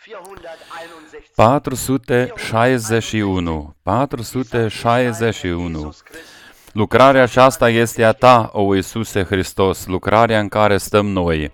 461. 461. Lucrarea aceasta este a ta, o Iisuse Hristos, lucrarea în care stăm noi.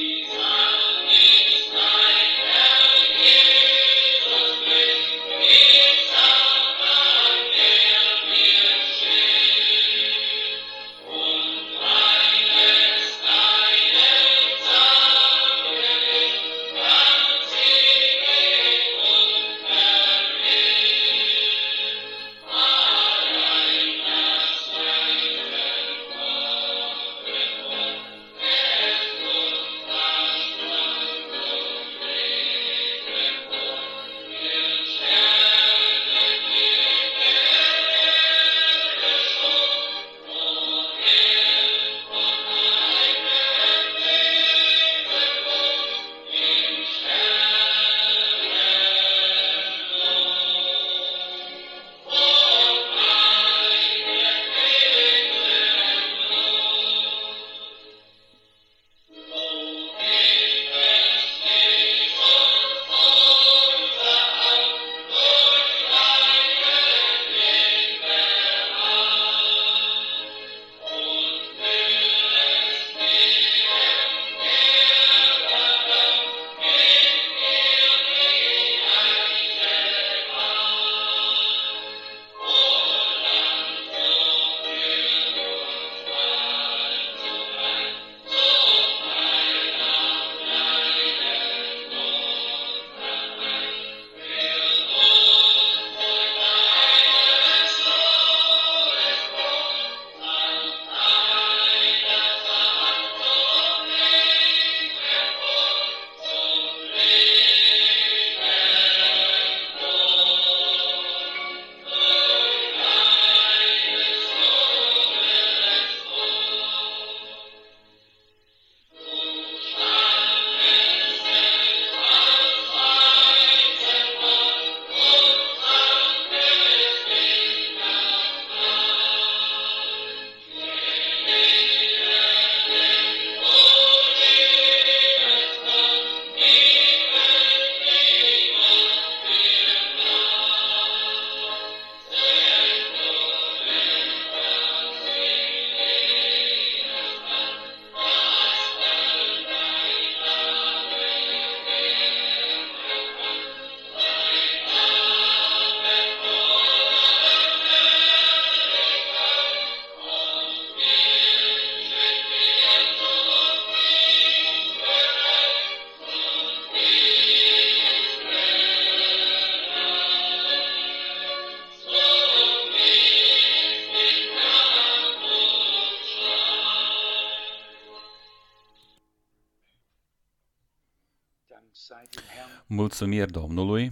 Mulțumiri Domnului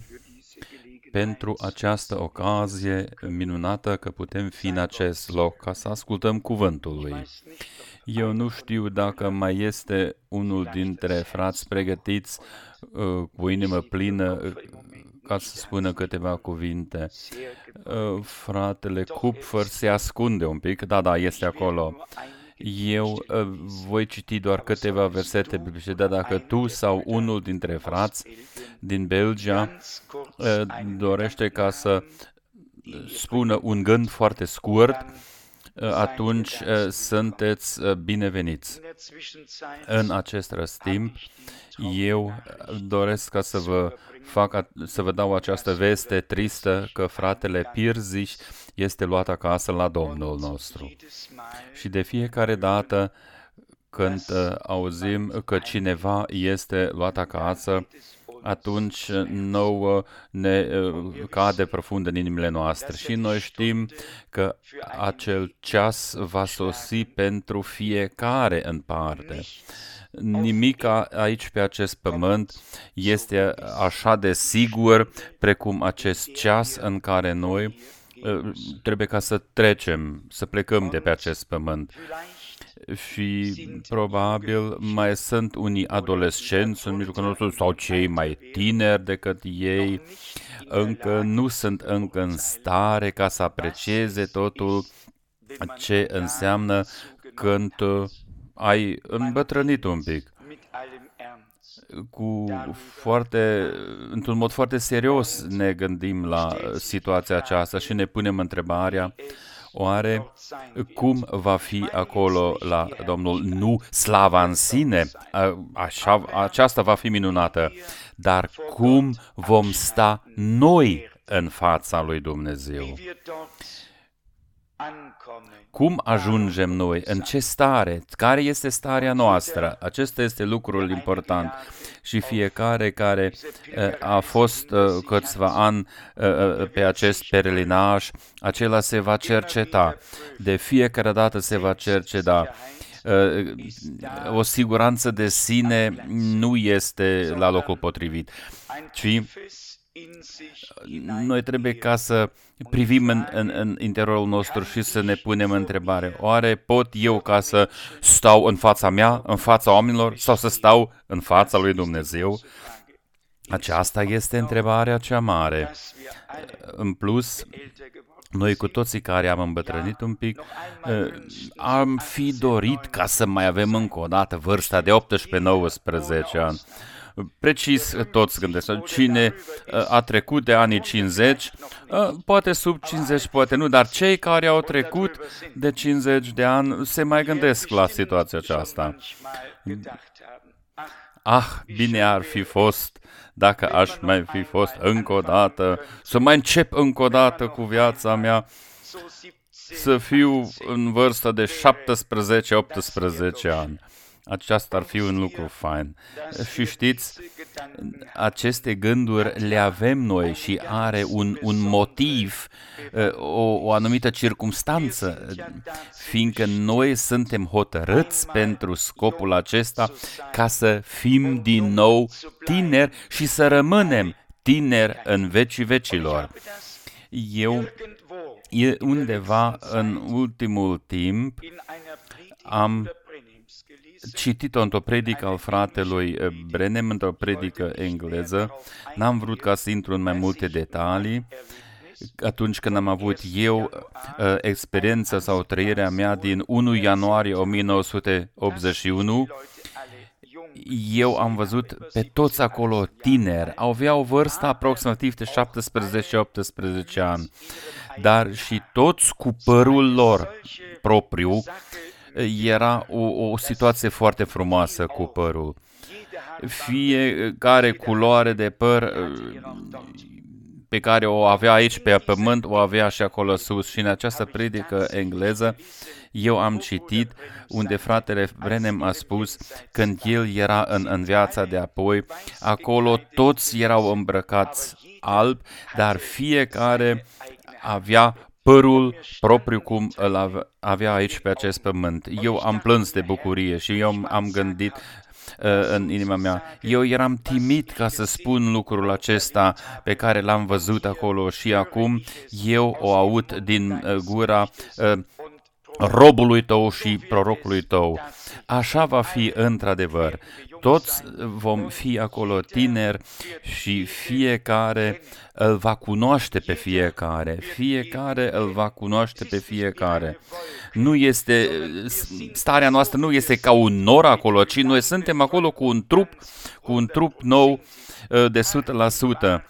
pentru această ocazie minunată că putem fi în acest loc ca să ascultăm cuvântul Lui. Eu nu știu dacă mai este unul dintre frați pregătiți cu inimă plină ca să spună câteva cuvinte. Fratele Kupfer se ascunde un pic, da, este acolo. Eu voi citi doar câteva versete biblice, dar dacă tu sau unul dintre frați din Belgia dorește ca să spună un gând foarte scurt, atunci sunteți bineveniți. În acest răstimp, eu doresc ca să vă dau această veste tristă că fratele Pirziș este luat acasă la Domnul nostru. Și de fiecare dată când auzim că cineva este luat acasă, atunci nouă ne cade profund în inimile noastre. Și noi știm că acel ceas va sosi pentru fiecare în parte. Nimic aici pe acest pământ este așa de sigur precum acest ceas în care noi trebuie ca să trecem, să plecăm de pe acest pământ. Și probabil mai sunt unii adolescenți în mijlocul nostru sau cei mai tineri decât ei, încă nu sunt încă în stare ca să aprecieze totul ce înseamnă când ai îmbătrânit un pic. într-un mod foarte serios ne gândim la situația aceasta și ne punem întrebarea, oare cum va fi acolo la Domnul? Nu slava în sine, aceasta va fi minunată, dar cum vom sta noi în fața lui Dumnezeu? Cum ajungem noi? În ce stare? Care este starea noastră? Acesta este lucrul important. Și fiecare care a fost câțiva ani pe acest perelinaj, acela se va cerceta. De fiecare dată se va cerceta. O siguranță de sine nu este la locul potrivit, ci noi trebuie ca să privim în interiorul nostru și să ne punem întrebare. Oare pot eu ca să stau în fața mea, în fața oamenilor, sau să stau în fața lui Dumnezeu? Aceasta este întrebarea cea mare. În plus, noi cu toții care am îmbătrânit un pic, am fi dorit ca să mai avem încă o dată vârsta de 18-19 ani. Precis toți gândesc. Cine a trecut de anii 50, poate sub 50, poate nu, dar cei care au trecut de 50 de ani se mai gândesc la situația aceasta. Bine ar fi fost dacă aș mai fi fost încă o dată, să mai încep încă o dată cu viața mea, să fiu în vârstă de 17-18 ani. Aceasta ar fi un lucru fain. Și știți, aceste gânduri le avem noi și are un motiv, o anumită circumstanță, fiindcă noi suntem hotărâți pentru scopul acesta ca să fim din nou tineri și să rămânem tineri în vecii vecilor. Undeva în ultimul timp am citit-o într-o predică al fratelui Branham, într-o predică engleză. N-am vrut ca să intru în mai multe detalii. Atunci când am avut eu experiența sau trăirea mea din 1 ianuarie 1981, eu am văzut pe toți acolo tineri, aveau vârsta aproximativ de 17-18 ani, dar și toți cu părul lor propriu. Era o situație foarte frumoasă cu părul. Fiecare culoare de păr pe care o avea aici pe pământ, o avea și acolo sus. Și în această predică engleză eu am citit unde fratele Branham a spus când el era în viața de apoi, acolo toți erau îmbrăcați alb, dar fiecare avea părul propriu cum îl avea aici pe acest pământ. Eu am plâns de bucurie și eu am gândit în inima mea. Eu eram timid ca să spun lucrul acesta pe care l-am văzut acolo și acum eu o aud din gura robului tău și prorocului tău. Așa va fi într-adevăr. Toți vom fi acolo tineri și fiecare îl va cunoaște pe fiecare. Fiecare îl va cunoaște pe fiecare. Nu este, starea noastră nu este ca un nor acolo, ci noi suntem acolo cu un trup nou de 100%.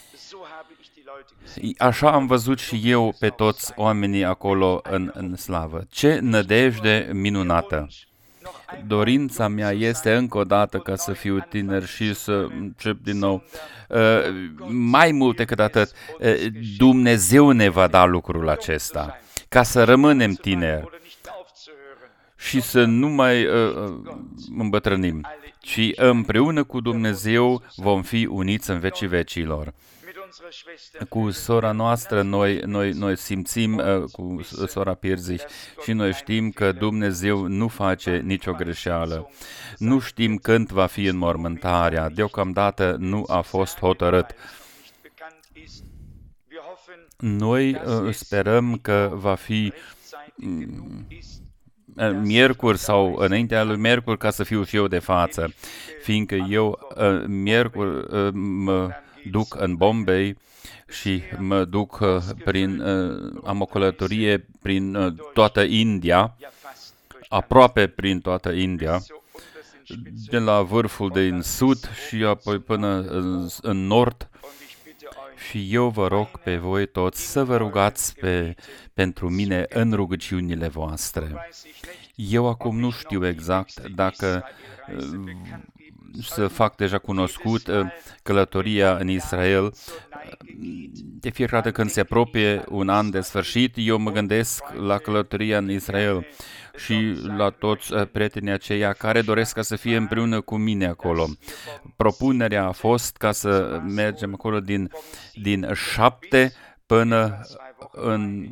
Așa am văzut și eu pe toți oamenii acolo în slavă. Ce nădejde minunată! Dorința mea este încă o dată ca să fiu tiner și să încep din nou. Mai mult decât atât, Dumnezeu ne va da lucrul acesta, ca să rămânem tineri și să nu mai îmbătrânim, ci împreună cu Dumnezeu vom fi uniți în vecii vecilor. Cu sora noastră, noi simțim cu sora Pierzich și noi știm că Dumnezeu nu face nicio greșeală. Nu știm când va fi înmormântarea, deocamdată nu a fost hotărât. Noi sperăm că va fi miercuri sau înaintea lui miercuri ca să fiu și eu de față, fiindcă eu miercuri mă duc în Bombay și mă duc am o călătorie prin toată India, aproape prin toată India, de la vârful din sud și apoi până în nord. Și eu vă rog pe voi toți să vă rugați pentru mine în rugăciunile voastre. Eu acum nu știu exact dacă să fac deja cunoscut călătoria în Israel. De fiecare dată când se apropie un an de sfârșit, eu mă gândesc la călătoria în Israel și la toți prietenii aceia care doresc ca să fie împreună cu mine acolo. Propunerea a fost ca să mergem acolo din 7 până în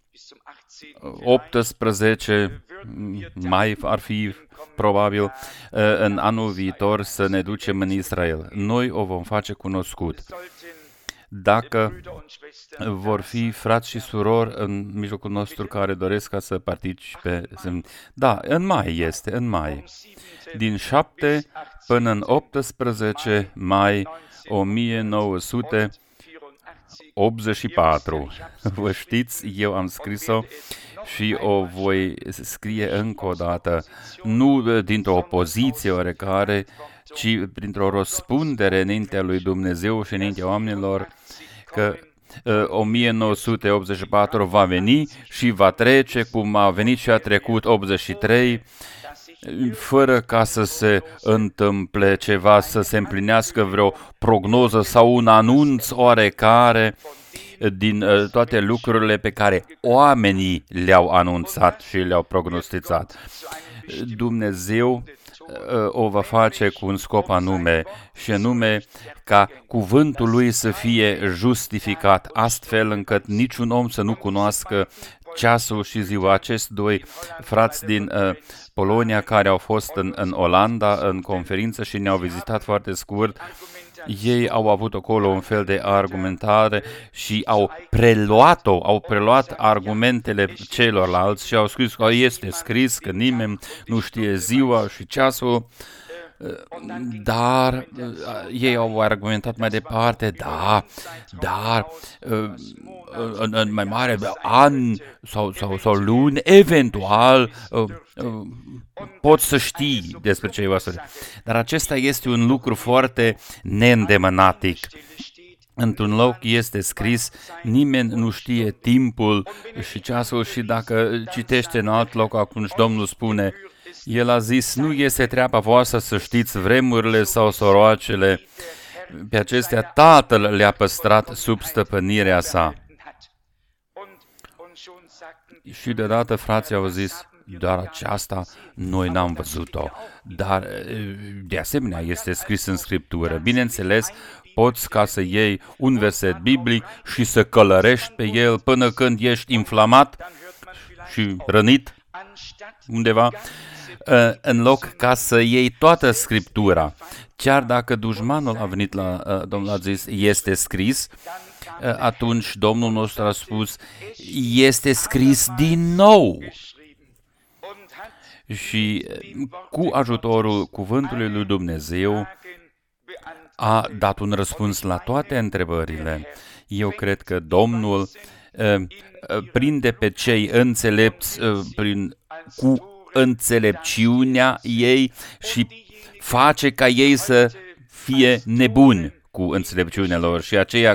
18 mai ar fi probabil în anul viitor să ne ducem în Israel. Noi o vom face cunoscut. Dacă vor fi frați și surori în mijlocul nostru care doresc ca să participe, da, în mai este, în mai. Din 7 până în 18 mai 1984. Vă știți, eu am scris-o și o voi scrie încă o dată, nu dintr-o opoziție oarecare, ci printr-o răspundere înaintea lui Dumnezeu și înaintea oamenilor, că 1984 va veni și va trece cum a venit și a trecut 83, fără ca să se întâmple ceva, să se împlinească vreo prognoză sau un anunț oarecare din toate lucrurile pe care oamenii le-au anunțat și le-au prognosticat. Dumnezeu o va face cu un scop anume, și anume ca cuvântul lui să fie justificat, astfel încât niciun om să nu cunoască ceasul și ziua. Acești doi frați din Polonia care au fost în Olanda în conferință și ne-au vizitat foarte scurt, ei au avut acolo un fel de argumentare și au preluat argumentele celorlalți și au scris că este scris că nimeni nu știe ziua și ceasul, dar ei au argumentat mai departe, dar în mai mare an sau luni, eventual poți să știi despre ce va spune. Dar acesta este un lucru foarte neîndemânatic. Într-un loc este scris, nimeni nu știe timpul și ceasul, și dacă citește în alt loc, atunci Domnul spune, El a zis, nu este treaba voastră să știți vremurile sau soroacele, pe acestea Tatăl le-a păstrat sub stăpânirea sa. Și deodată frații au zis, dar aceasta noi n-am văzut-o, dar de asemenea este scris în Scriptură. Bineînțeles, poți ca să iei un verset biblic și să călărești pe el până când ești inflamat și rănit undeva, în loc ca să iei toată Scriptura. Chiar dacă dușmanul a venit la Domnul, a zis, este scris, atunci Domnul nostru a spus, este scris din nou. Și cu ajutorul cuvântului lui Dumnezeu a dat un răspuns la toate întrebările. Eu cred că Domnul prinde pe cei înțelepți cu înțelepciunea ei și face ca ei să fie nebuni cu înțelepciunea lor, și aceia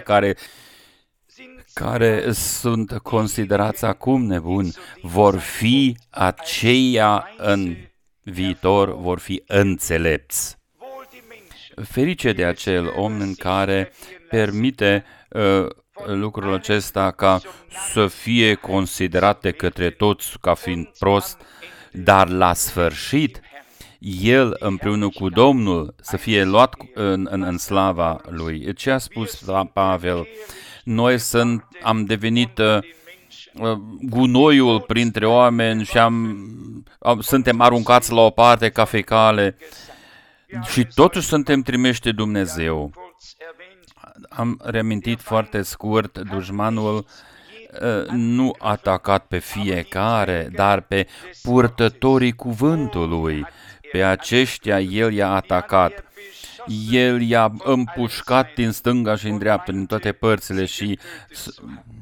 care sunt considerați acum nebuni vor fi aceia în viitor, vor fi înțelepți. Ferice de acel om în care permite lucrul acesta ca să fie considerat de către toți ca fiind prost, dar la sfârșit el împreună cu Domnul să fie luat în slava lui. Ce a spus Pavel? Noi am devenit gunoiul printre oameni și suntem aruncați la o parte ca fecale și totuși suntem trimiși de Dumnezeu. Am reamintit foarte scurt, dușmanul nu a atacat pe fiecare, dar pe purtătorii cuvântului. Pe aceștia el i-a atacat. El i-a împușcat din stânga și în dreapta, din toate părțile, și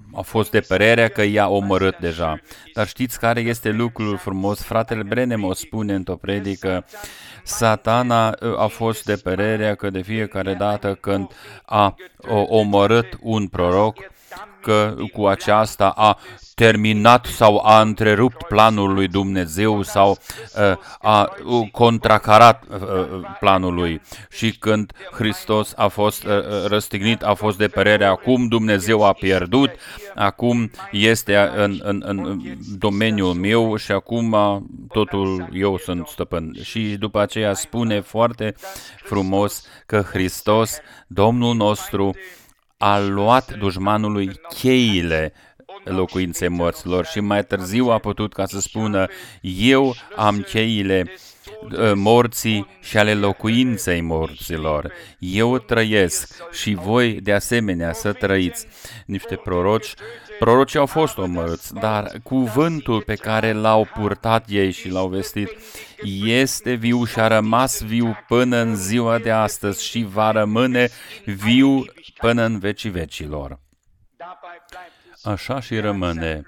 a fost de părerea că i-a omorât deja. Dar știți care este lucrul frumos? Fratele Branham o spune într-o predică, Satana a fost de părerea că de fiecare dată când a omorât un proroc, că cu aceasta a terminat sau a întrerupt planul lui Dumnezeu sau a contracarat planul lui. Și când Hristos a fost răstignit, a fost de părere, acum Dumnezeu a pierdut, acum este în domeniul meu și acum totul eu sunt stăpân. Și după aceea spune foarte frumos că Hristos, Domnul nostru, a luat dușmanului cheile locuinței morților și mai târziu a putut ca să spună, eu am cheile morții și ale locuinței morților. Eu trăiesc și voi de asemenea să trăiți. Niște prorocii au fost omorâți, dar cuvântul pe care l-au purtat ei și l-au vestit este viu și a rămas viu până în ziua de astăzi și va rămâne viu până în vecii vecilor. Așa și rămâne.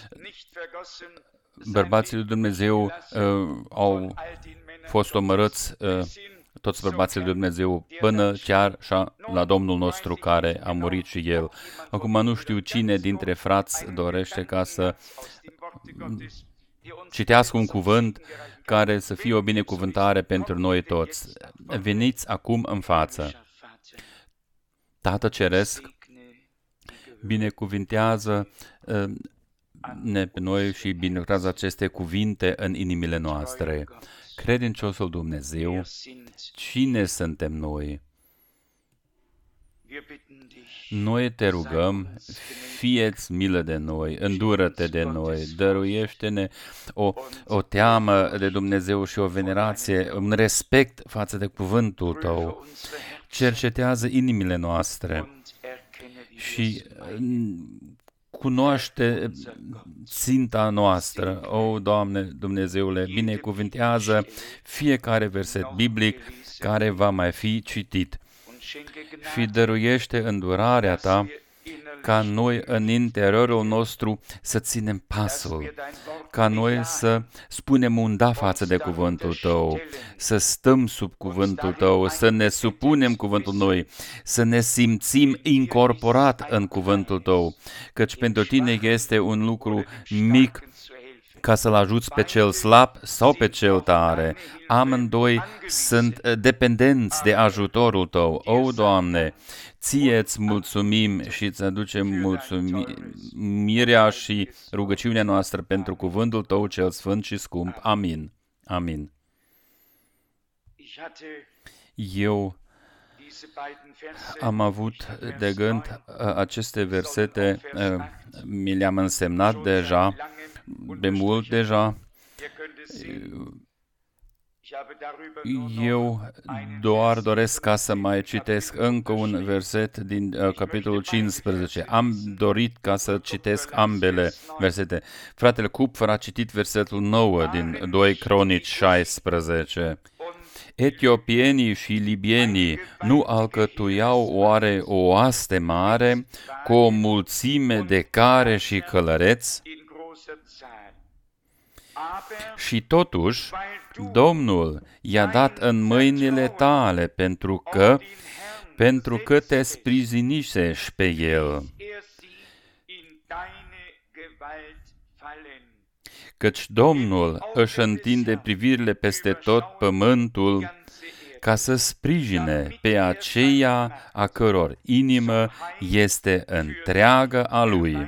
Bărbații lui Dumnezeu au fost omorâți, toți bărbații lui Dumnezeu, până chiar la Domnul nostru care a murit și El. Acum nu știu cine dintre frați dorește ca să citească un cuvânt care să fie o binecuvântare pentru noi toți. Veniți acum în față. Tată Ceresc, binecuvintează-ne pe noi și binecuvântează aceste cuvinte în inimile noastre. Credinciosul Dumnezeu, cine suntem noi? Noi te rugăm, fie-ți milă de noi, îndură-te de noi, dăruiește-ne o teamă de Dumnezeu și o venerație, un respect față de cuvântul Tău. Cercetează inimile noastre și cunoaște ținta noastră. O, Doamne Dumnezeule, binecuvintează fiecare verset biblic care va mai fi citit și dăruiește îndurarea Ta ca noi în interiorul nostru să ținem pasul, ca noi să spunem un da față de cuvântul Tău, să stăm sub cuvântul Tău, să ne supunem cuvântul noi, să ne simțim incorporat în cuvântul Tău, căci pentru Tine este un lucru mic ca să-l ajuți pe cel slab sau pe cel tare. Amândoi sunt dependenți de ajutorul Tău. O, Doamne, Ție-ți mulțumim și îți aducem mulțumirea și rugăciunea noastră pentru cuvântul Tău cel sfânt și scump. Amin. Amin. Eu am avut de gând aceste versete, mi le-am însemnat deja, de mult deja. Eu doar doresc ca să mai citesc încă un verset din capitolul 15. Am dorit ca să citesc ambele versete. Fratele Kupfer a citit versetul 9 din 2 Cronici 16. Etiopienii și libienii nu alcătuiau oare o oaste mare cu o mulțime de care și călăreți? Și totuși, Domnul i-a dat în mâinile tale pentru că te sprijinisești pe el. Căci Domnul își întinde privirile peste tot pământul ca să sprijine pe aceia a căror inimă este întreagă a Lui.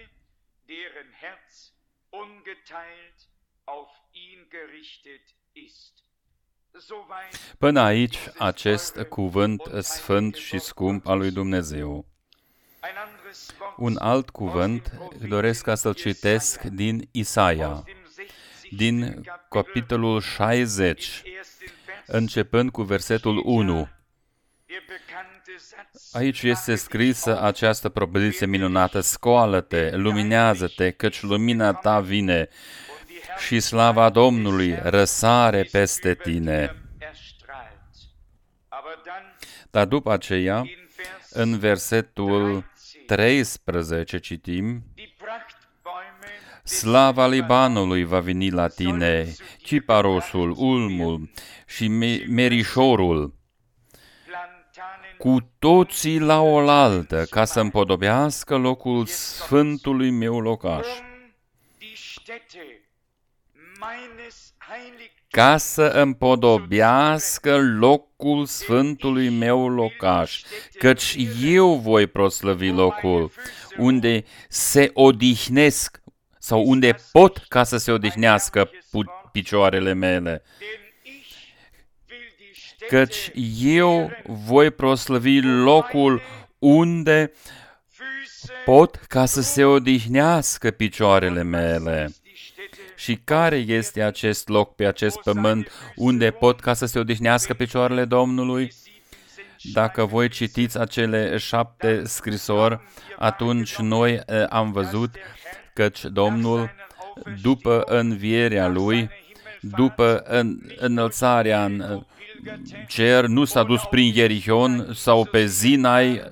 Până aici, acest cuvânt sfânt și scump al lui Dumnezeu. Un alt cuvânt doresc ca să-l citesc din Isaia, din capitolul 60, începând cu versetul 1. Aici este scrisă această propoziție minunată: scoală-te, luminează-te, căci lumina ta vine și slava Domnului răsare peste tine. Dar după aceea, în versetul 13 citim: slava Libanului va veni la tine, ciparosul, ulmul și merișorul, cu toții la oaltă, ca să împodobească locul sfântului meu locaș. Ca să împodobească locul sfântului meu locaș, căci eu voi proslăvi locul unde se odihnesc sau unde pot ca să se odihnească picioarele mele. Căci eu voi proslăvi locul unde pot ca să se odihnească picioarele mele. Și care este acest loc pe acest pământ unde pot ca să se odihnească picioarele Domnului? Dacă voi citiți acele 7 scrisori, atunci noi am văzut căci Domnul, după învierea Lui, după înălțarea în cer, nu s-a dus prin Ierihon sau pe Sinai,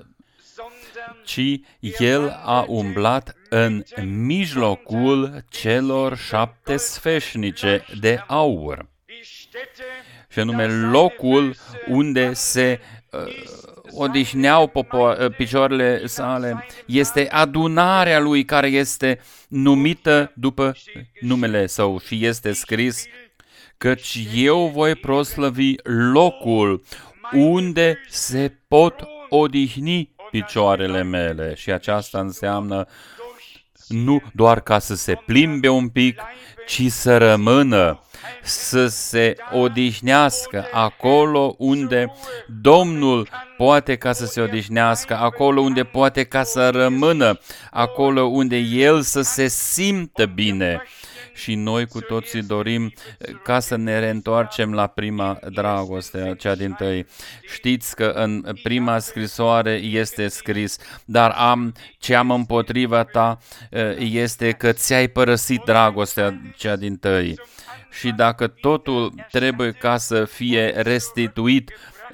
ci El a umblat în mijlocul celor 7 sfeșnice de aur. Și anume locul unde se odihneau picioarele sale, este adunarea Lui care este numită după numele Său și este scris: căci eu voi proslăvi locul unde se pot odihni picioarele mele. Și aceasta înseamnă nu doar ca să se plimbe un pic, ci să rămână, să se odihnească acolo unde Domnul poate ca să se odihnească, acolo unde poate ca să rămână, acolo unde El să se simtă bine. Și noi cu toții dorim ca să ne reîntoarcem la prima dragoste, cea dintâi. Știți că în prima scrisoare este scris: dar ce am împotriva ta este că ți-ai părăsit dragostea cea dintâi. Și dacă totul trebuie ca să fie restituit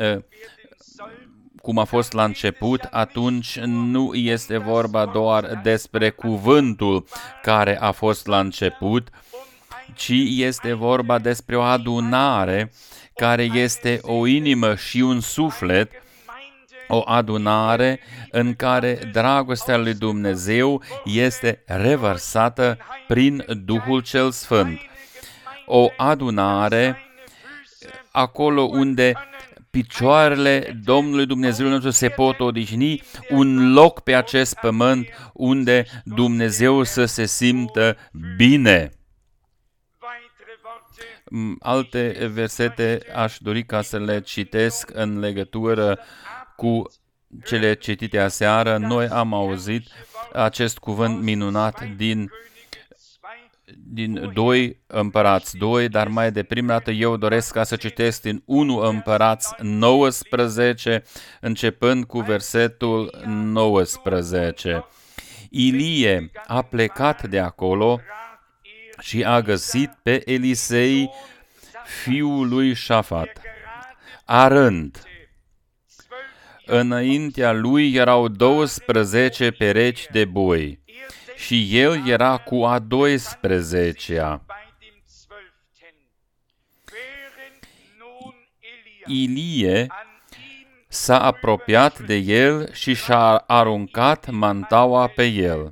cum a fost la început, atunci nu este vorba doar despre cuvântul care a fost la început, ci este vorba despre o adunare care este o inimă și un suflet, o adunare în care dragostea lui Dumnezeu este revărsată prin Duhul cel Sfânt. O adunare acolo unde picioarele Domnului Dumnezeu nostru se pot odihni, un loc pe acest pământ unde Dumnezeu să se simtă bine. Alte versete aș dori ca să le citesc în legătură cu cele citite aseară. Noi am auzit acest cuvânt minunat din 2 Împărați 2, dar mai de prima dată eu doresc ca să citesc din 1 Împărați 19, începând cu versetul 19. Ilie a plecat de acolo și a găsit pe Elisei, fiul lui Șafat, arând. Înaintea lui erau 12 perechi de boi și el era cu a 12-a. Ilie s-a apropiat de el și și-a aruncat mantaua pe el.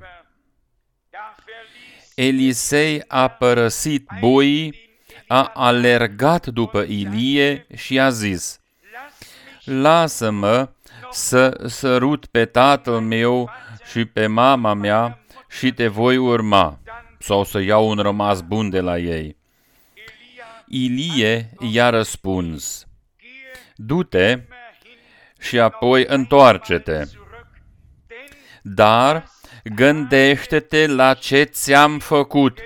Elisei a părăsit boii, a alergat după Ilie și a zis: lasă-mă să sărut pe tatăl meu și pe mama mea și te voi urma, sau să iau un rămas bun de la ei. Ilie i-a răspuns: du-te și apoi întoarce-te, dar gândește-te la ce ți-am făcut.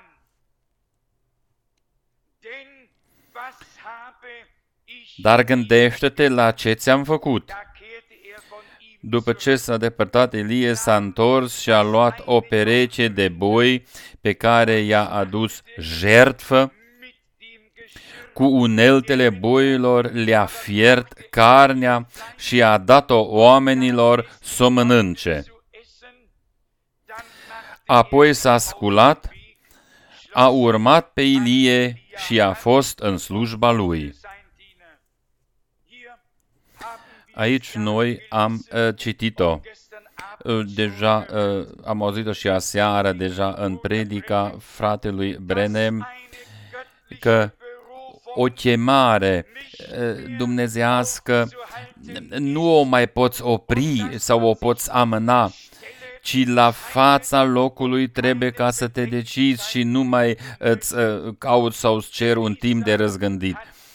Dar gândește-te la ce ți-am făcut. După ce s-a depărtat Ilie, s-a întors și a luat o pereche de boi pe care i-a adus jertfă. Cu uneltele boilor le-a fiert carnea și a dat-o oamenilor să o mănânce. apoi s-a sculat, a urmat pe Ilie și a fost în slujba lui. Aici noi am citit-o. Deja am auzit-o și aseară, deja în predica fratelui Brenem, că o chemare dumnezeiască nu o mai poți opri sau o poți amâna, ci la fața locului trebuie ca să te decizi și nu mai îți cauți sau îți cer un timp de răzgândit.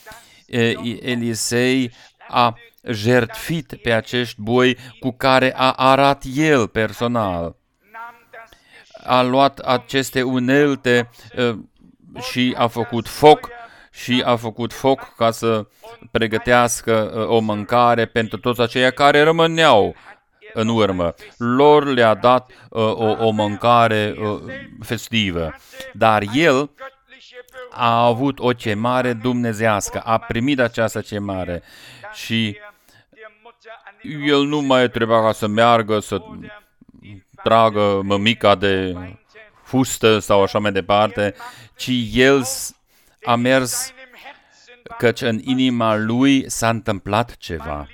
Elisei a jertfit pe acești boi cu care a arat el personal. A luat aceste unelte și a făcut foc ca să pregătească o mâncare pentru toți aceia care rămâneau în urmă. Lor le-a dat o mâncare festivă. Dar el a avut o chemare dumnezeiască, a primit această chemare și el nu mai trebuia ca să meargă să tragă mămica de fustă sau așa mai departe, ci el a mers căci în inima lui s-a întâmplat ceva.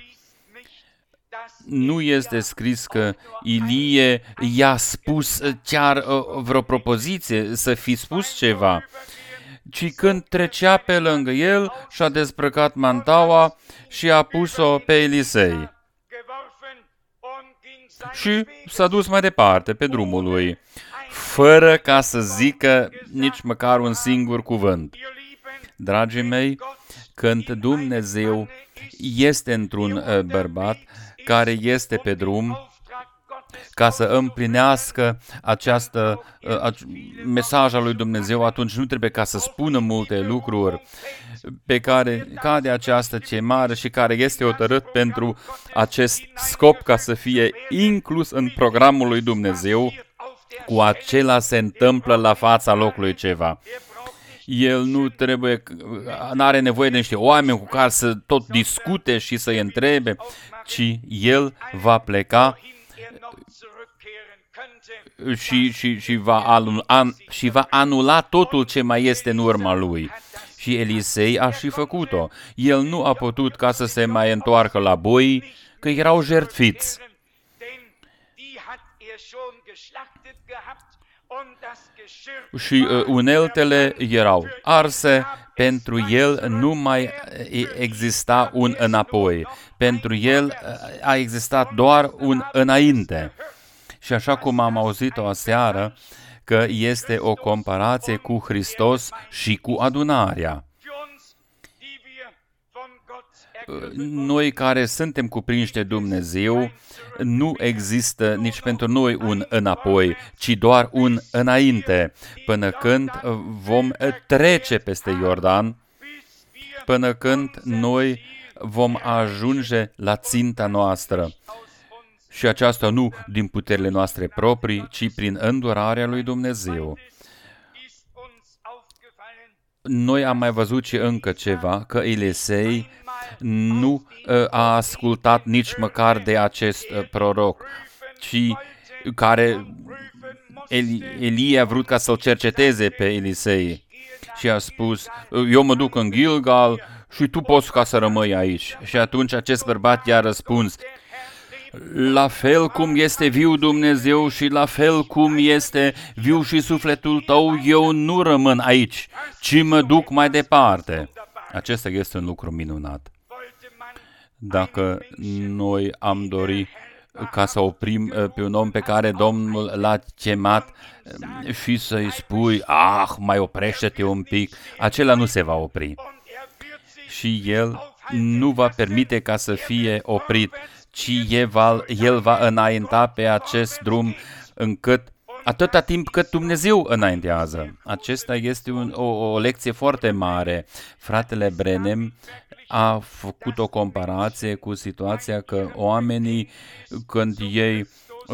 Nu este scris că Ilie i-a spus chiar vreo propoziție să fi spus ceva, ci când trecea pe lângă el și-a dezbrăcat mantaua și a pus-o pe Elisei. Și s-a dus mai departe pe drumul lui, fără ca să zică nici măcar un singur cuvânt. Dragii mei, când Dumnezeu este într-un bărbat care este pe drum ca să împlinească mesaj al lui Dumnezeu, atunci nu trebuie ca să spună multe lucruri pe care cade această chemare și care este hotărât pentru acest scop ca să fie inclus în programul lui Dumnezeu. Cu acela se întâmplă la fața locului ceva. El nu are nevoie de niște oameni cu care să tot discute și să-i întrebe, ci el va pleca și va anula totul ce mai este în urma lui. Și Elisei a și făcut-o. El nu a putut ca să se mai întoarcă la boi, că erau jertfiți. Și uneltele erau arse, pentru el nu mai exista un înapoi. Pentru el a existat doar un înainte. Și așa cum am auzit-o aseară, că este o comparație cu Hristos și cu adunarea. Noi care suntem cuprinși de Dumnezeu, nu există nici pentru noi un înapoi, ci doar un înainte, până când vom trece peste Iordan, până când noi vom ajunge la ținta noastră. Și aceasta nu din puterile noastre proprii, ci prin îndurarea lui Dumnezeu. Noi am mai văzut și încă ceva, că Elisei nu a ascultat nici măcar de acest proroc, ci care Elie a vrut ca să-l cerceteze pe Elisei și a spus, eu mă duc în Gilgal și tu poți ca să rămâi aici. Și atunci acest bărbat i-a răspuns, la fel cum este viu Dumnezeu și la fel cum este viu și sufletul tău, eu nu rămân aici, ci mă duc mai departe. Acesta este un lucru minunat. Dacă noi am dori ca să oprim pe un om pe care Domnul l-a chemat și să-i spui, mai oprește-te un pic, acela nu se va opri. Și el nu va permite ca să fie oprit, ci el va înainta pe acest drum atâta timp cât Dumnezeu înaintează. Acesta este o lecție foarte mare. Fratele Brenem a făcut o comparație cu situația că oamenii, când ei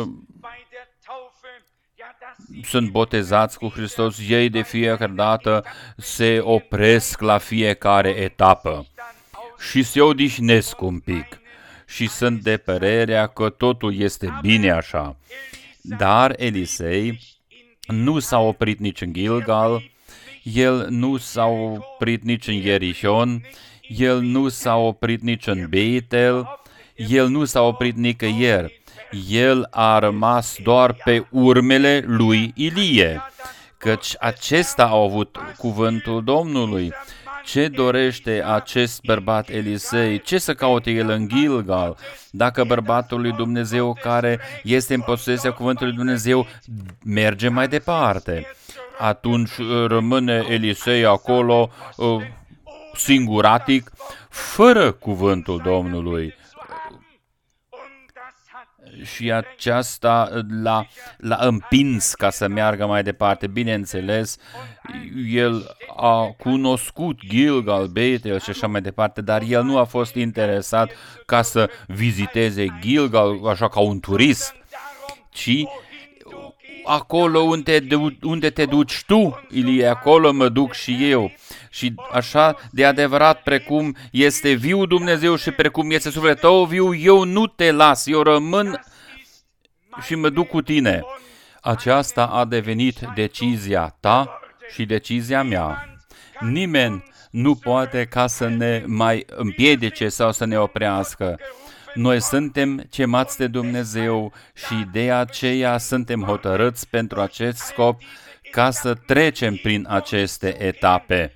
sunt botezați cu Hristos, ei de fiecare dată se opresc la fiecare etapă și se odihnesc un pic și sunt de părerea că totul este bine așa. Dar Elisei nu s-a oprit nici în Gilgal, el nu s-a oprit nici în Ierihon, el nu s-a oprit nici în Beitel, el nu s-a oprit nicăieri. El a rămas doar pe urmele lui Ilie, căci acesta a avut cuvântul Domnului. Ce dorește acest bărbat Elisei? Ce să caute el în Gilgal? Dacă bărbatul lui Dumnezeu care este în posesia cuvântului Dumnezeu merge mai departe, atunci rămâne Elisei acolo singuratic, fără cuvântul Domnului. Și aceasta l-a împins ca să meargă mai departe. Bineînțeles, el a cunoscut Gilgal, Beitel și așa mai departe, dar el nu a fost interesat ca să viziteze Gilgal așa ca un turist, ci acolo unde te duci tu, Ilie, acolo mă duc și eu. Și așa de adevărat precum este viu Dumnezeu și precum este sufletul tău viu, eu nu te las, eu rămân și mă duc cu tine. Aceasta a devenit decizia ta și decizia mea. Nimeni nu poate ca să ne mai împiedice sau să ne oprească. Noi suntem chemați de Dumnezeu și de aceea suntem hotărâți pentru acest scop ca să trecem prin aceste etape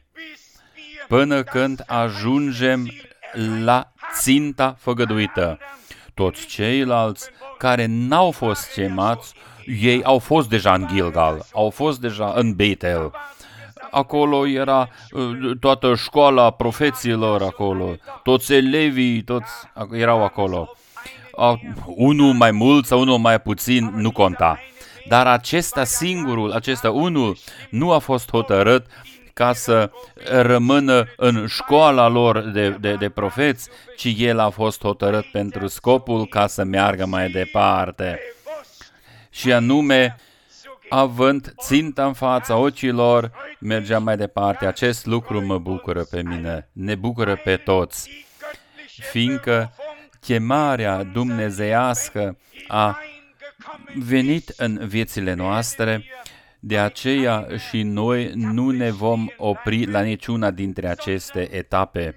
până când ajungem la ținta făgăduită. Toți ceilalți care n-au fost chemați, ei au fost deja în Gilgal, au fost deja în Beitel. Acolo era toată școala profeților acolo, toți elevii, toți erau acolo. Unul mai mult sau unul mai puțin nu conta. Dar acesta unul nu a fost hotărât ca să rămână în școala lor de profeți, ci el a fost hotărât pentru scopul ca să meargă mai departe. Și anume, având ținta în fața ochilor, mergea mai departe. Acest lucru mă bucură pe mine, ne bucură pe toți, fiindcă chemarea dumnezeiască a venit în viețile noastre, de aceea și noi nu ne vom opri la niciuna dintre aceste etape,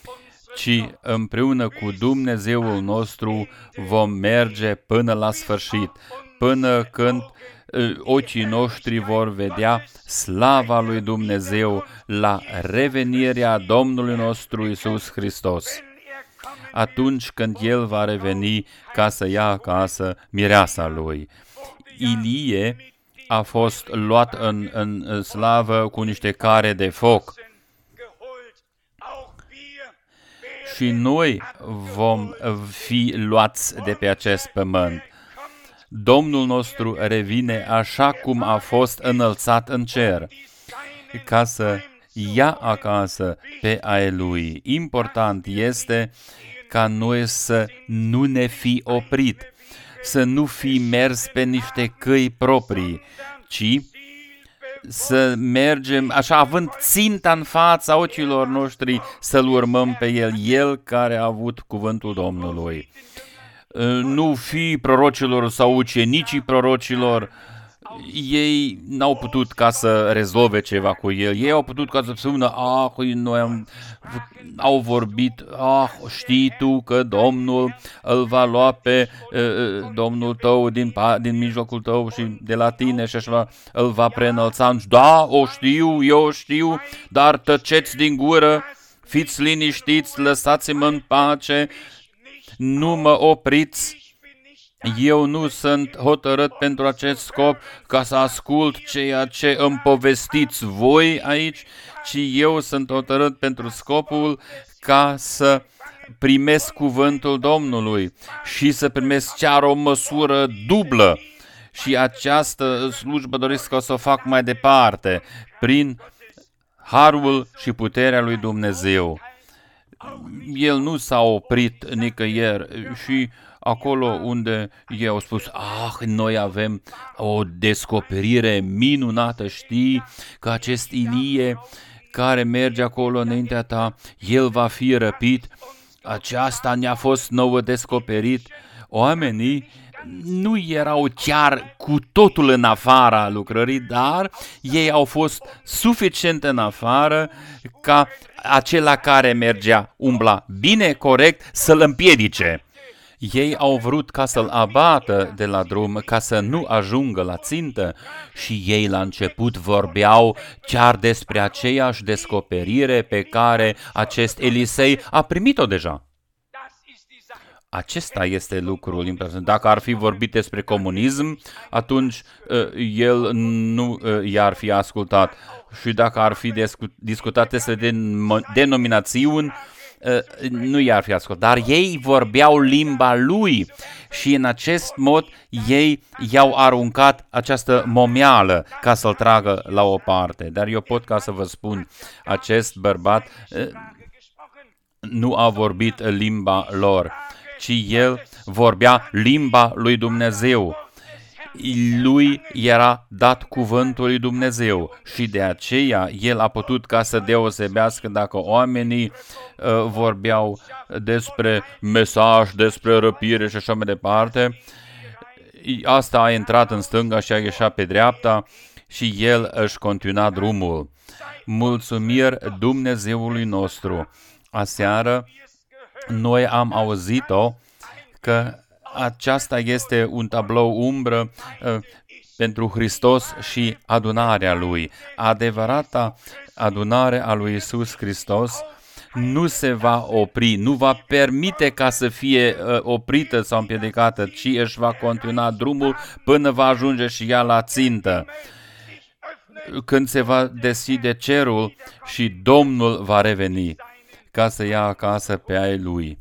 ci împreună cu Dumnezeul nostru vom merge până la sfârșit, până când ochii noștri vor vedea slava lui Dumnezeu la revenirea Domnului nostru Iisus Hristos, atunci când El va reveni ca să ia acasă mireasa Lui. Ilie a fost luat în slavă cu niște care de foc. Și noi vom fi luați de pe acest pământ. Domnul nostru revine așa cum a fost înălțat în cer, ca să ia acasă pe ai Lui. Important este ca noi să nu ne fi oprit, să nu fi mers pe niște căi proprii, ci să mergem așa, având ținta în fața ochilor noștri, să-L urmăm pe El care a avut cuvântul Domnului. Nu fi prorocilor sau ucenicii prorocilor, ei n-au putut ca să rezolve ceva cu el, ei au putut ca să spună, noi au vorbit, știi tu că Domnul îl va lua pe Domnul tău din mijlocul tău și de la tine și așa îl va preînălța. Da, o știu, eu știu, dar tăceți din gură, fiți liniștiți, lăsați-mă în pace, nu mă opriți. Eu nu sunt hotărât pentru acest scop ca să ascult ceea ce îmi povestiți voi aici, ci eu sunt hotărât pentru scopul ca să primesc cuvântul Domnului și să primesc chiar o măsură dublă. Și această slujbă doresc să o fac mai departe, prin harul și puterea lui Dumnezeu. El nu s-a oprit nicăieri și acolo unde ei au spus, noi avem o descoperire minunată, știi că acest Ilie care merge acolo înaintea ta, el va fi răpit, aceasta ne-a fost nouă descoperit. Oamenii nu erau chiar cu totul în afara lucrării, dar ei au fost suficient în afară ca acela care mergea, umbla bine, corect, să-l împiedice. Ei au vrut ca să-l abată de la drum, ca să nu ajungă la țintă și ei la început vorbeau chiar despre aceeași descoperire pe care acest Elisei a primit-o deja. Acesta este lucrul important. Dacă ar fi vorbit despre comunism, atunci el nu i-ar fi ascultat. Și dacă ar fi discutat despre denominațiuni, nu i-ar fi ascultat. Dar ei vorbeau limba lui și în acest mod ei i-au aruncat această momeală ca să-l tragă la o parte. Dar eu pot ca să vă spun, acest bărbat nu a vorbit limba lor, ci el vorbea limba lui Dumnezeu. Lui era dat cuvântul lui Dumnezeu și de aceea el a putut ca să deosebească dacă oamenii vorbeau despre mesaj, despre răpire și așa mai departe. Asta a intrat în stânga și a ieșit pe dreapta și el își continua drumul. Mulțumiri Dumnezeului nostru! Aseară noi am auzit-o că aceasta este un tablou umbră pentru Hristos și adunarea Lui. Adevărata adunare a lui Iisus Hristos nu se va opri, nu va permite ca să fie oprită sau împiedicată, ci își va continua drumul până va ajunge și ea la țintă. Când se va deschide cerul și Domnul va reveni ca să ia acasă pe ai Lui.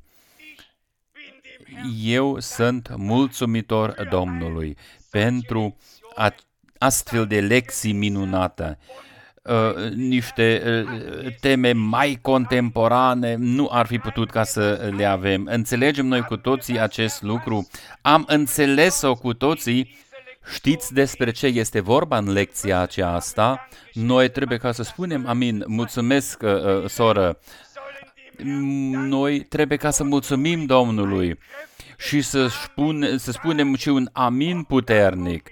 Eu sunt mulțumitor Domnului pentru astfel de lecții minunate. Niște teme mai contemporane nu ar fi putut ca să le avem. Înțelegem noi cu toții acest lucru? Am înțeles-o cu toții? Știți despre ce este vorba în lecția aceasta? Noi trebuie ca să spunem amin. Mulțumesc, soră. Noi trebuie ca să mulțumim Domnului și să spunem și un amin puternic.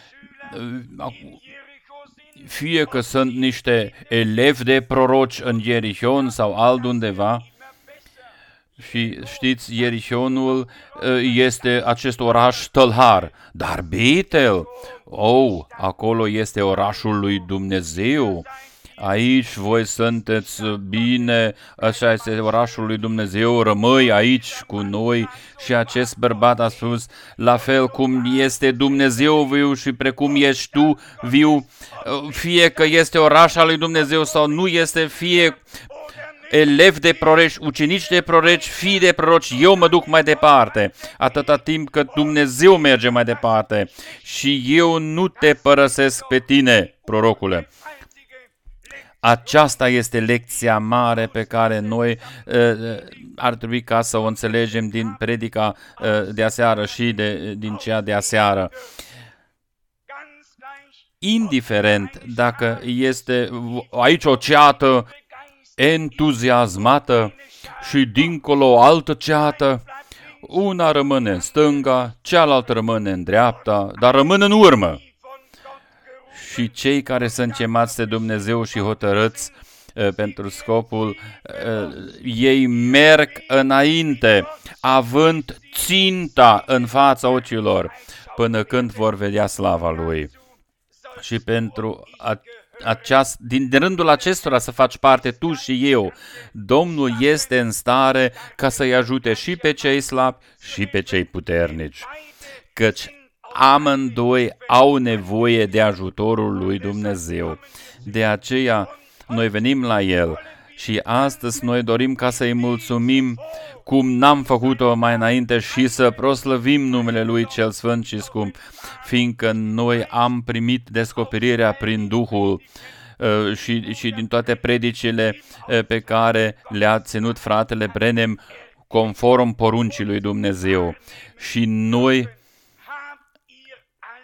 Fie că sunt niște elevi de proroci în Ierichon sau altundeva, și știți, Ierichonul este acest oraș tălhar, dar Betel, acolo este orașul lui Dumnezeu. Aici voi sunteți bine, așa este orașul lui Dumnezeu, rămâi aici cu noi. Și acest bărbat a spus, la fel cum este Dumnezeu viu și precum ești tu viu, fie că este oraș al lui Dumnezeu sau nu este, fie elevi de proroci, ucenici de proroci, fii de proroci, eu mă duc mai departe, atâta timp cât Dumnezeu merge mai departe și eu nu te părăsesc pe tine, prorocule. Aceasta este lecția mare pe care noi ar trebui ca să o înțelegem din predica de aseară și din cea de aseară. Indiferent dacă este aici o ceată entuziasmată și dincolo o altă ceată, una rămâne în stânga, cealaltă rămâne în dreapta, dar rămân în urmă. Și cei care sunt chemați de Dumnezeu și hotărâți pentru scopul, ei merg înainte, având ținta în fața ochilor, până când vor vedea slava Lui. Și pentru din rândul acestora să faci parte tu și eu, Domnul este în stare ca să-i ajute și pe cei slabi și pe cei puternici, căci amândoi au nevoie de ajutorul lui Dumnezeu. De aceea noi venim la El și astăzi noi dorim ca să-i mulțumim cum n-am făcut-o mai înainte și să proslăvim numele Lui cel Sfânt și Scump, fiindcă noi am primit descoperirea prin Duhul și din toate predicile pe care le-a ținut fratele Brenem conform poruncii lui Dumnezeu. Și noi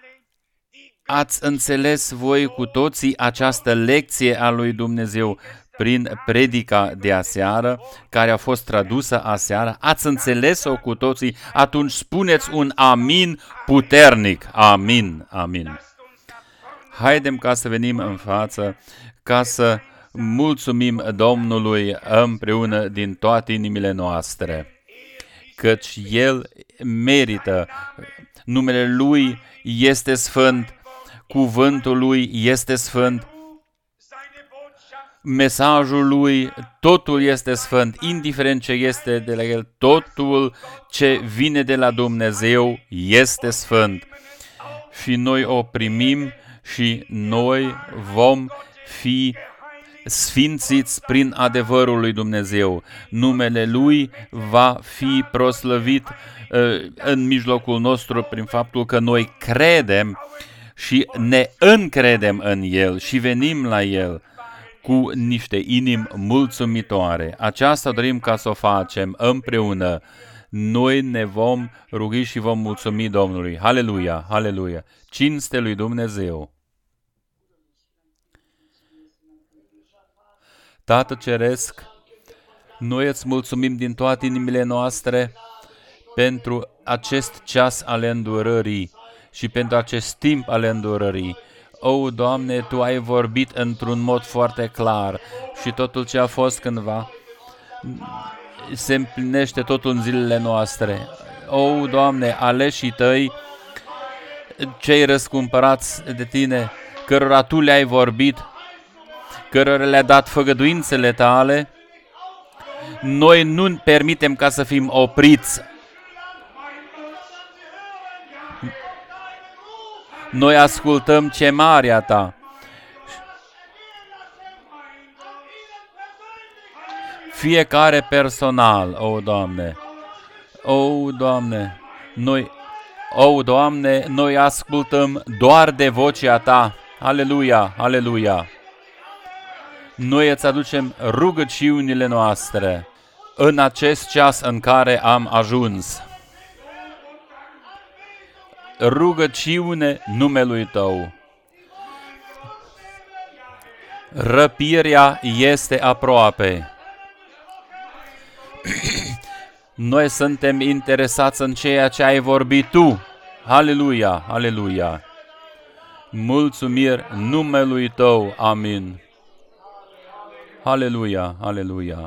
ați înțeles voi cu toții această lecție a lui Dumnezeu prin predica de aseară, care a fost tradusă aseară. Ați înțeles-o cu toții? Atunci spuneți un amin puternic. Amin, amin. Haidem ca să venim în față, ca să mulțumim Domnului împreună din toate inimile noastre, căci El merită, numele Lui este sfânt, cuvântul Lui este sfânt, mesajul Lui, totul este sfânt, indiferent ce este de la El, totul ce vine de la Dumnezeu este sfânt. Și noi o primim și noi vom fi sfințiți prin adevărul lui Dumnezeu. Numele Lui va fi proslăvit în mijlocul nostru prin faptul că noi credem și ne încredem în El și venim la El cu niște inimi mulțumitoare. Aceasta dorim ca să o facem împreună. Noi ne vom rugi și vom mulțumi Domnului. Haleluia, haleluia! Cinste lui Dumnezeu! Tată Ceresc, noi îți mulțumim din toate inimile noastre pentru acest ceas al îndurării și pentru acest timp al îndurării. O, Doamne, Tu ai vorbit într-un mod foarte clar și totul ce a fost cândva se împlinește totul în zilele noastre. O, Doamne, aleșii Tăi, cei răscumpărați de Tine, cărora Tu le-ai vorbit, cărora le-a dat făgăduințele Tale, noi nu permitem ca să fim opriți. Noi ascultăm chemarea Ta. Fiecare personal, o, Doamne, o, Doamne, noi ascultăm doar de vocea Ta. Aleluia, aleluia. Noi îți aducem rugăciunile noastre în acest ceas în care am ajuns. Rugăciune numelui Tău. Răpirea este aproape. Noi suntem interesați în ceea ce ai vorbit Tu. Aleluia, aleluia. Mulțumiri numelui Tău. Amin. Aleluia, aleluia.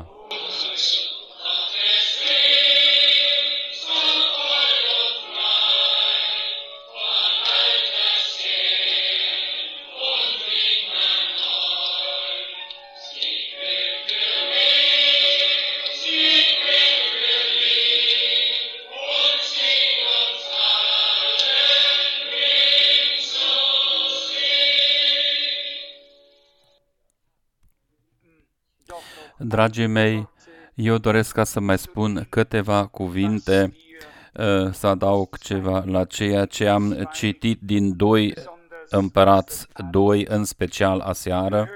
Dragii mei, eu doresc ca să mai spun câteva cuvinte, să adaug ceva la ceea ce am citit din 2 Împărați 2, în special aseară,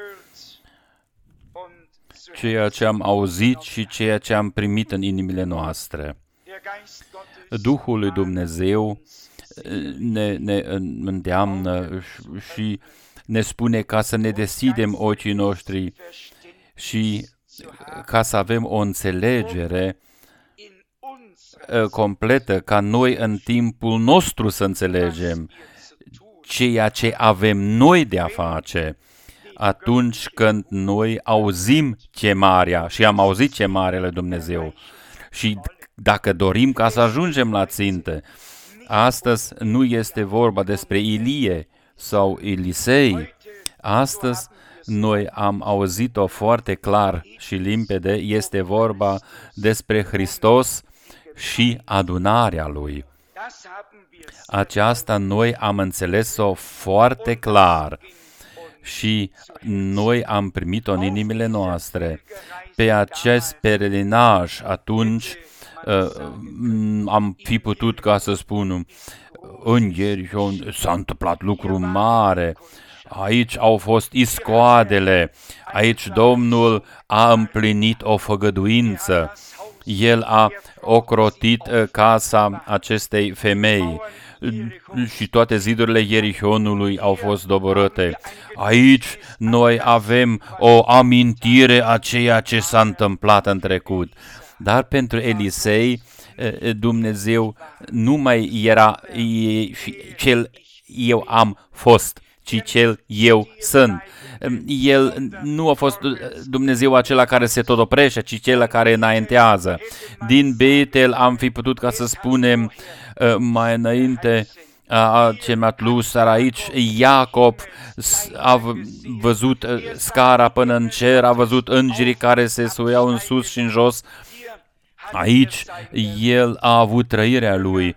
ceea ce am auzit și ceea ce am primit în inimile noastre. Duhul lui Dumnezeu ne îndeamnă și ne spune ca să ne deschidem ochii noștri și ca să avem o înțelegere completă, ca noi în timpul nostru să înțelegem ceea ce avem noi de a face atunci când noi auzim chemarea și am auzit chemarea lui Dumnezeu și dacă dorim ca să ajungem la țintă. Astăzi nu este vorba despre Ilie sau Elisei. Astăzi noi am auzit-o foarte clar și limpede, este vorba despre Hristos și adunarea Lui. Aceasta noi am înțeles-o foarte clar și noi am primit-o în inimile noastre. Pe acest pelerinaj atunci am fi putut, ca să spun, în Ieriхон s-a întâmplat lucru mare, aici au fost iscoadele, aici Domnul a împlinit o făgăduință, El a ocrotit casa acestei femei și toate zidurile Ierihonului au fost doborâte. Aici noi avem o amintire a ceea ce s-a întâmplat în trecut. Dar pentru Elisei, Dumnezeu nu mai era cel eu am fost, ci cel eu sunt. El nu a fost Dumnezeu acela care se tot oprește, ci cel care înaintează. Din Betel am fi putut, ca să spunem mai înainte, ce m-a tlus, dar aici Iacob a văzut scara până în cer, a văzut îngerii care se suiau în sus și în jos. Aici el a avut trăirea lui.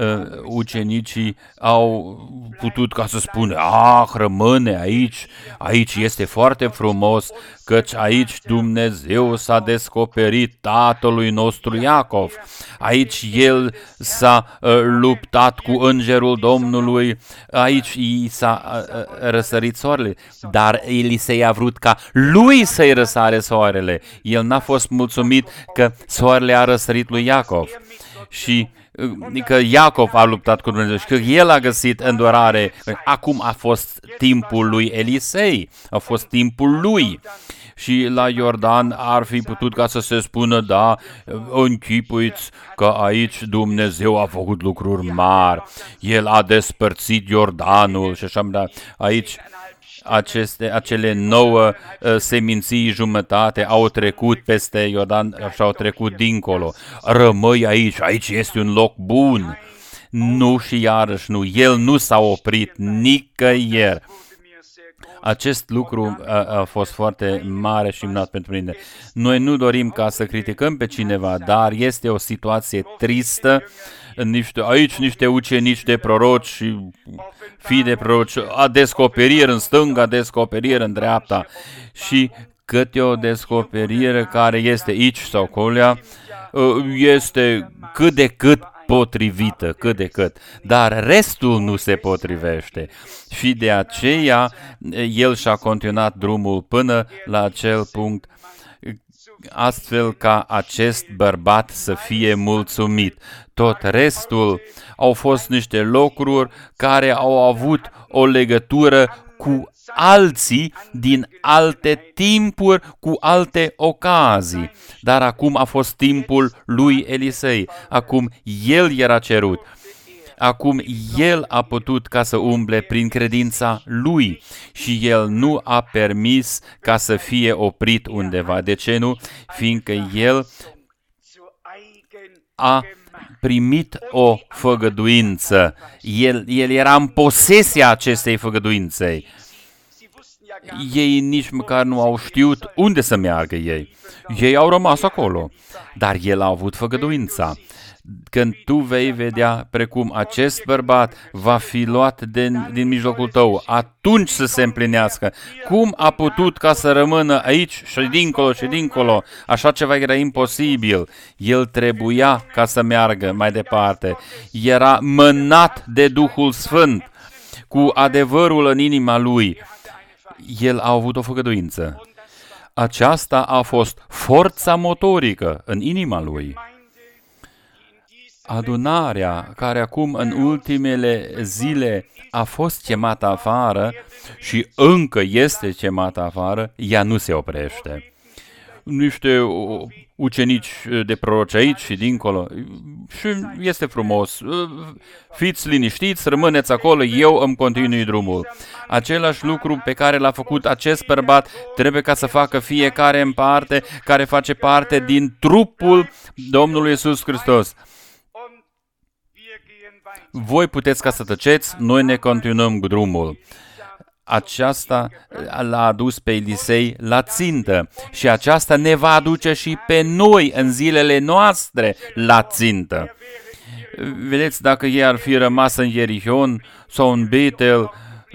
Ucenicii au putut, ca să spună, rămâne aici este foarte frumos, căci aici Dumnezeu s-a descoperit tatălui nostru Iacov. Aici el s-a luptat cu îngerul Domnului, aici i s-a răsărit soarele, dar Elisei a vrut ca lui să-i răsare soarele. El n-a fost mulțumit că soarele a răsărit lui Iacov și că Iacov a luptat cu Dumnezeu și că el a găsit îndurare. Acum a fost timpul lui Elisei, a fost timpul lui. Și la Iordan ar fi putut ca să se spună, da, închipuiți că aici Dumnezeu a făcut lucruri mari. El a despărțit Iordanul și așa, dar aici acele 9 seminții jumătate au trecut peste Iordan și au trecut dincolo. Rămâi aici este un loc bun. Nu și iarăși nu. El nu s-a oprit nicăieri. Acest lucru a fost foarte mare și minunat pentru mine. Noi nu dorim ca să criticăm pe cineva, dar este o situație tristă. Aici niște ucenici de proroci și fii de proroci, a descoperire în stânga, descoperire în dreapta și câte o descoperire care este aici sau colea este cât de cât potrivită, cât de cât, dar restul nu se potrivește și de aceea el și-a continuat drumul până la acel punct, astfel ca acest bărbat să fie mulțumit. Tot restul au fost niște lucruri care au avut o legătură cu alții din alte timpuri, cu alte ocazii. Dar acum a fost timpul lui Elisei. Acum el era cerut. Acum el a putut ca să umble prin credința lui și el nu a permis ca să fie oprit undeva. De ce nu? Fiindcă el a primit o făgăduință. El era în posesia acestei făgăduințe. Ei nici măcar nu au știut unde să meargă ei. Ei au rămas acolo, dar el a avut făgăduința. Când tu vei vedea precum acest bărbat va fi luat din mijlocul tău, atunci să se împlinească. Cum a putut ca să rămână aici și dincolo? Așa ceva era imposibil. El trebuia ca să meargă mai departe. Era mânat de Duhul Sfânt, cu adevărul în inima lui. El a avut o făgăduință. Aceasta a fost forța motorică în inima lui. Adunarea care acum în ultimele zile a fost chemată afară și încă este chemată afară, ea nu se oprește. Niște ucenici de proroci aici și dincolo și este frumos. Fiți liniștiți, rămâneți acolo, eu îmi continui drumul. Același lucru pe care l-a făcut acest bărbat trebuie ca să facă fiecare în parte care face parte din trupul Domnului Iisus Hristos. Voi puteți ca să tăceți, noi ne continuăm drumul. Aceasta l-a adus pe Elisei la țintă și aceasta ne va aduce și pe noi în zilele noastre la țintă. Vedeți, dacă ei ar fi rămas în Ierihon sau în Betel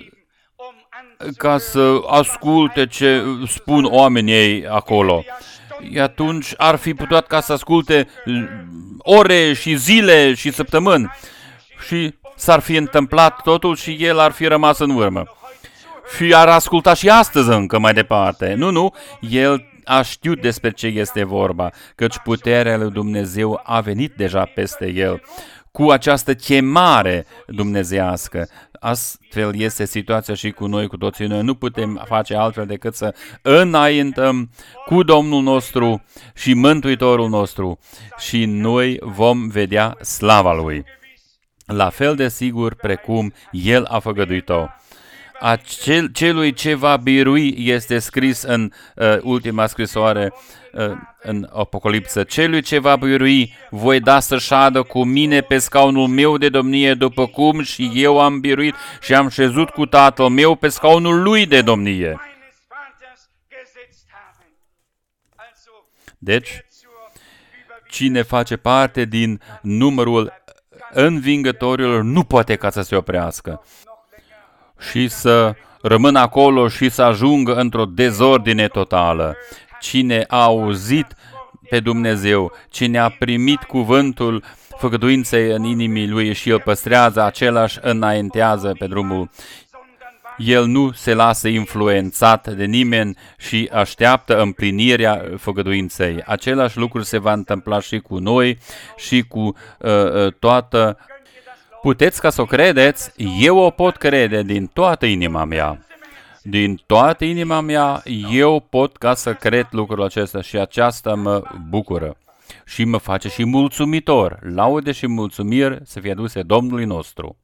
ca să asculte ce spun oamenii ei acolo, atunci ar fi putut ca să asculte ore și zile și săptămâni și s-ar fi întâmplat totul și el ar fi rămas în urmă. Și ar asculta și astăzi încă mai departe. Nu, el a știut despre ce este vorba, căci puterea lui Dumnezeu a venit deja peste el. cu această chemare dumnezeiască. Astfel este situația și cu noi, cu toții. Noi nu putem face altfel decât să înaintăm cu Domnul nostru și Mântuitorul nostru și noi vom vedea slava Lui. La fel de sigur precum El a făgăduit-o. Celui ce va birui este scris în ultima scrisoare în Apocalipsă. Celui ce va birui voi da să șadă cu mine pe scaunul meu de domnie, după cum și eu am biruit și am șezut cu Tatăl meu pe scaunul lui de domnie. Deci, cine face parte din numărul învingătorilor nu poate ca să se oprească și să rămână acolo și să ajungă într-o dezordine totală. Cine a auzit pe Dumnezeu, cine a primit cuvântul făgăduinței în inimii lui și îl păstrează, același înaintează pe drumul. El nu se lasă influențat de nimeni și așteaptă împlinirea făgăduinței. Același lucru se va întâmpla și cu noi și cu toată. Puteți ca să o credeți? Eu o pot crede din toată inima mea. Din toată inima mea, eu pot ca să cred lucrul acesta și aceasta mă bucură și mă face și mulțumitor. Laude și mulțumiri să fie aduse Domnului nostru.